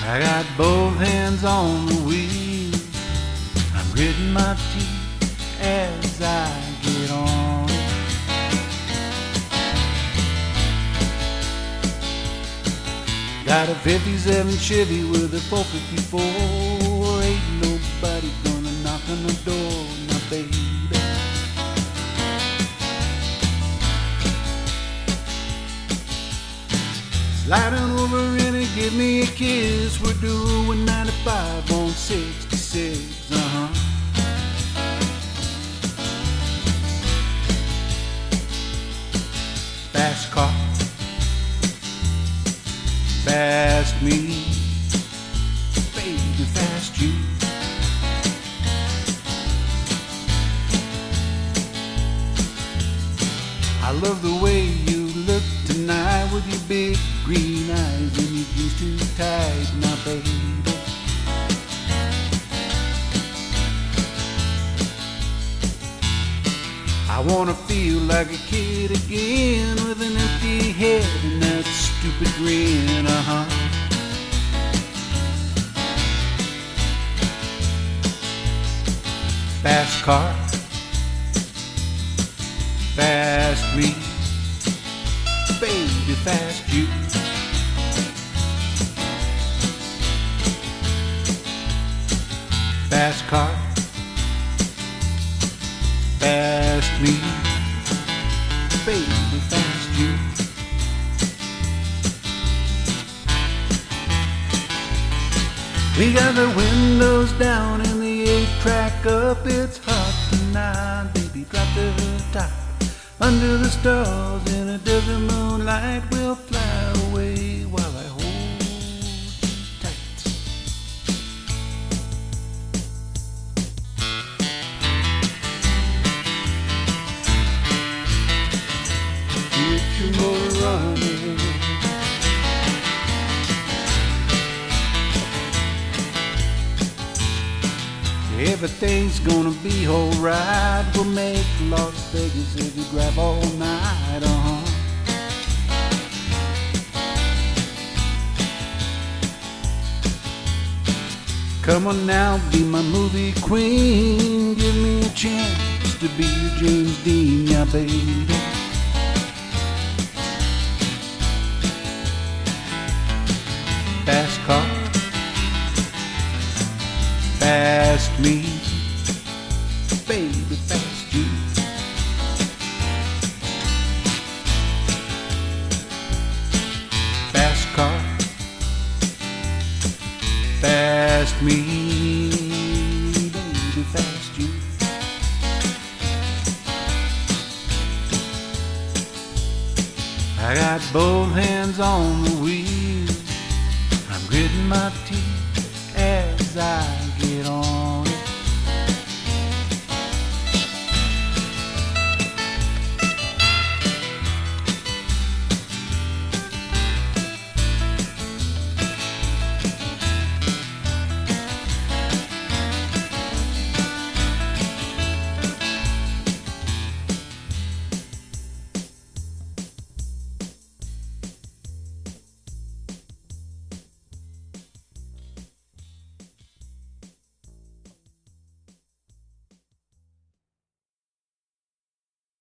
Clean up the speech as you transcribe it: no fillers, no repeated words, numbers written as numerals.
I got both hands on the wheel. I'm gritting my teeth as I get on it. Got a 57 Chevy with a 454. Ain't nobody gonna knock on the door, my baby. Slide on over in and give me a kiss. We're doing 95 on 66, Fast car, fast me, baby, fast you. I love the way you look tonight with your big green eyes and your jeans too tight, my baby. I wanna feel like a kid again with an empty head and that stupid grin, Fast car, fast me, baby, fast you. Fast car, fast me, baby, fast you. We got the windows down and the 8-track up. It's hot tonight, baby, drop the top. Under the stars in a desert moonlight, we'll fly away while I hold you tight. Get your motor running. Everything's gonna be alright. We'll make Las Vegas if you grab all night, Come on now, be my movie queen. Give me a chance to be your James Dean, yeah, baby. Fast car, fast me, baby, fast you. Fast car, fast me, baby, fast you. I got both hands on the wheel. I'm gritting my teeth as I get on.